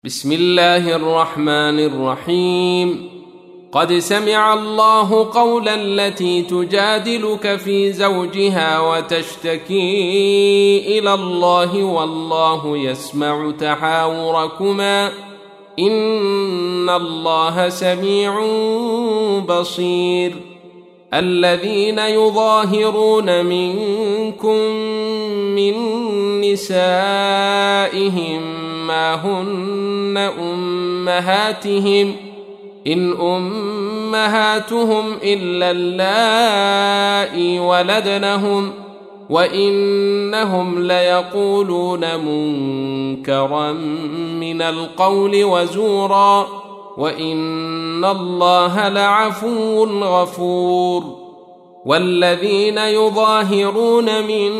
بسم الله الرحمن الرحيم. قد سمع الله قولا التي تجادلك في زوجها وتشتكي إلى الله والله يسمع تحاوركما إن الله سميع بصير. الذين يظاهرون منكم من نسائهم ما هن أمهاتهم إن أمهاتهم إلا اللائي ولدنهم وإنهم ليقولون منكرا من القول وزورا وإن الله لعفو غفور. والذين يظاهرون من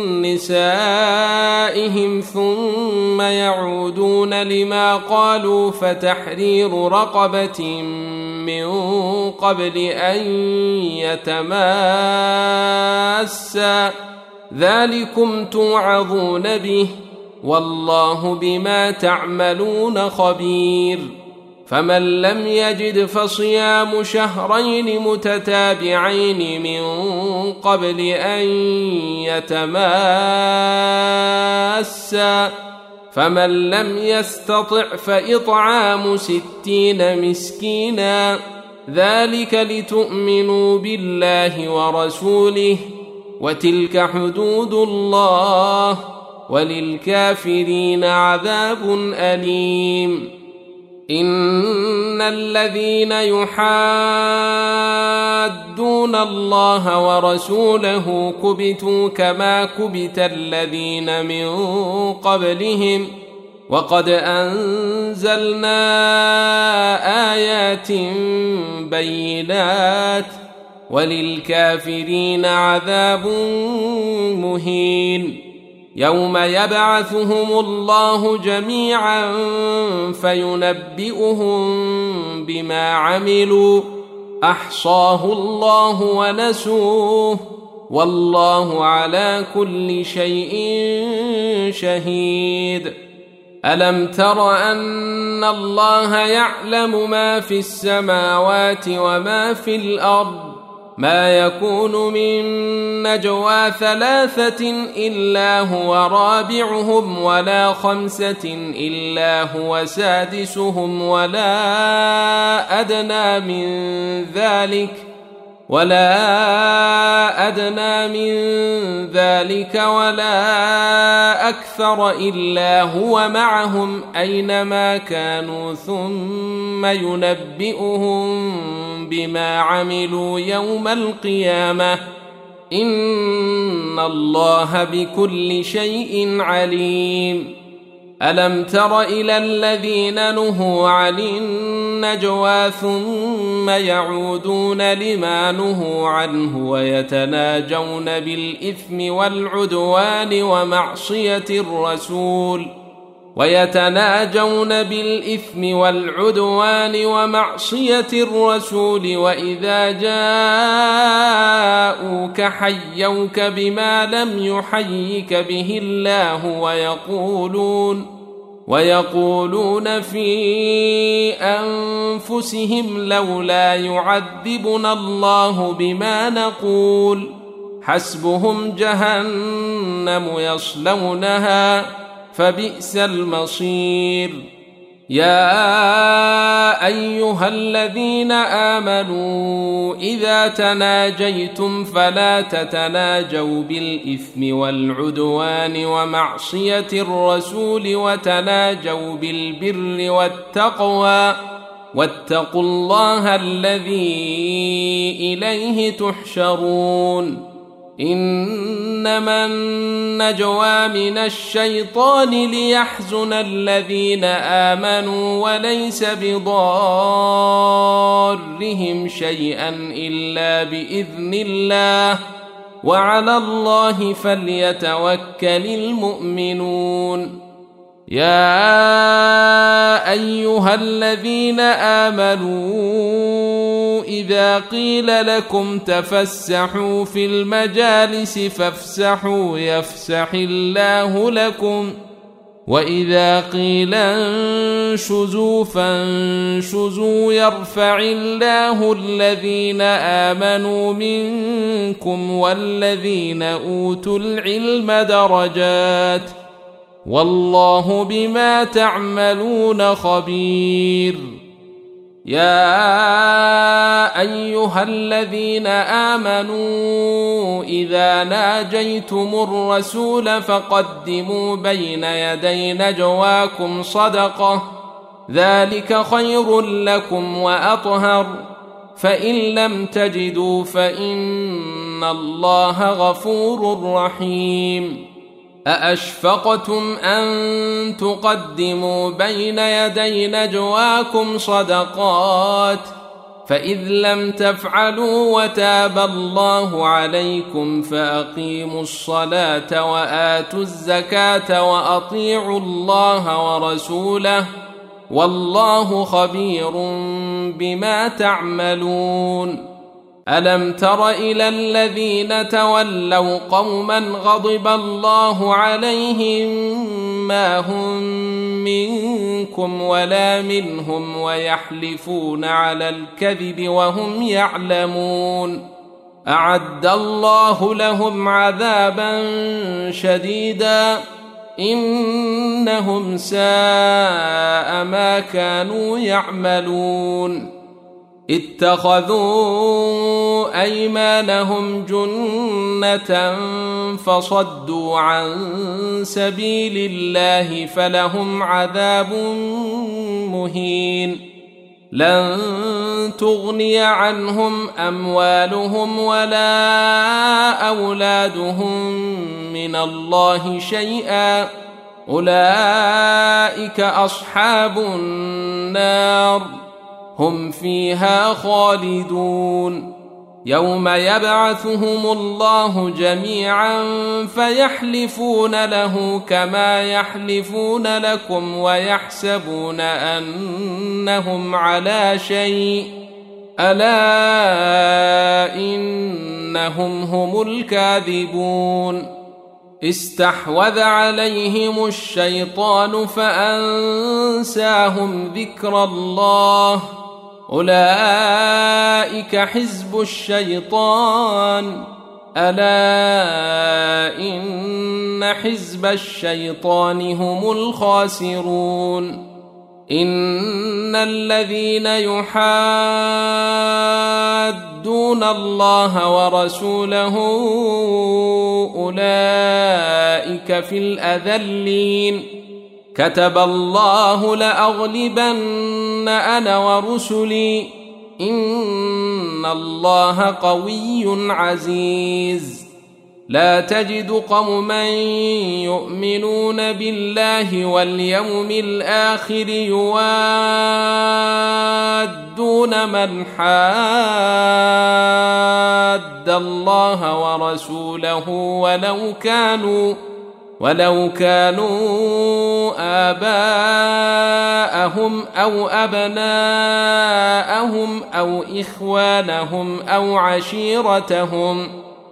نسائهم ثم يعودون لما قالوا فتحرير رقبة من قبل أن يتماسا ذلكم توعظون به والله بما تعملون خبير. فمن لم يجد فصيام شهرين متتابعين من قبل أن يتماسا فمن لم يستطع فإطعام 60 مسكينا ذلك لتؤمنوا بالله ورسوله وتلك حدود الله وللكافرين عذاب أليم. إن الذين يحادون الله ورسوله كبتوا كما كبت الذين من قبلهم وقد أنزلنا آيات بينات وللكافرين عذاب مهين. يوم يبعثهم الله جميعا فينبئهم بما عملوا أحصاه الله ونسوه والله على كل شيء شهيد. ألم تر أن الله يعلم ما في السماوات وما في الأرض ما يكون من نجوى 3 إلا هو رابعهم ولا 5 إلا هو سادسهم ولا أدنى من ذلك ولا أكثر إلا هو معهم أينما كانوا ثم ينبئهم بما عملوا يوم القيامة إن الله بكل شيء عليم. ألم تر إلى الذين نهوا عن النجوى ثم يعودون لما نهوا عنه ويتناجون بالإثم والعدوان ومعصية الرسول وإذا جاءوك حيوك بما لم يحيك به الله ويقولون في أنفسهم لولا يعذبنا الله بما نقول حسبهم جهنم يصلونها فبئس المصير. يا أيها الذين آمنوا إذا تناجيتم فلا تتناجوا بالإثم والعدوان ومعصية الرسول وتناجوا بالبر والتقوى واتقوا الله الذي إليه تحشرون. إنما النجوى من الشيطان ليحزن الذين آمنوا وليس بضارهم شيئا إلا بإذن الله وعلى الله فليتوكل المؤمنون. يا أيها الذين آمنوا إذا قيل لكم تفسحوا في المجالس فافسحوا يفسح الله لكم وإذا قيل انشزوا فانشزوا يرفع الله الذين آمنوا منكم والذين أوتوا العلم درجات والله بما تعملون خبير. يا أيها الذين آمنوا إذا ناجيتم الرسول فقدموا بين يدي نجواكم صدقة ذلك خير لكم وأطهر فإن لم تجدوا فإن الله غفور رحيم. أأشفقتم أن تقدموا بين يدي نجواكم صدقات فإذ لم تفعلوا وتاب الله عليكم فأقيموا الصلاة وآتوا الزكاة وأطيعوا الله ورسوله والله خبير بما تعملون. ألم تر إلى الذين تولوا قوما غضب الله عليهم ما هم منكم ولا منهم ويحلفون على الكذب وهم يعلمون أعد الله لهم عذابا شديدا إنهم ساء ما كانوا يعملون. اتخذوا أيمانهم جنة فصدوا عن سبيل الله فلهم عذاب مهين. لن تغني عنهم أموالهم ولا أولادهم من الله شيئا أولئك أصحاب النار هم فيها خالدون. يوم يبعثهم الله جميعا فيحلفون له كما يحلفون لكم ويحسبون أنهم على شيء ألا إنهم هم الكاذبون. استحوذ عليهم الشيطان فأنساهم ذكر الله أولئك حزب الشيطان ألا إن حزب الشيطان هم الخاسرون. إن الذين يحادون الله ورسوله أولئك في الأذلين كتب الله لأغلبن أنا ورسلي إن الله قوي عزيز. لا تجد قوما يؤمنون بالله واليوم الآخر يوادون من حاد الله ورسوله ولو كانوا آباءهم أو أبناءهم أو إخوانهم أو عشيرتهم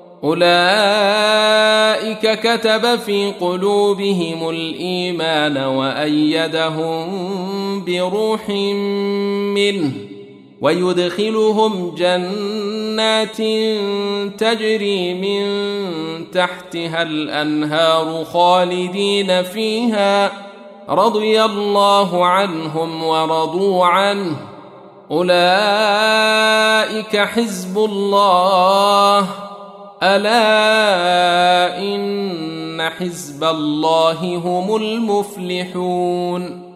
أولئك كتب في قلوبهم الإيمان وأيدهم بروح منه ويدخلهم جنات تجري من تحتها الأنهار خالدين فيها رضي الله عنهم ورضوا عنه أولئك حزب الله ألا إن حزب الله هم المفلحون.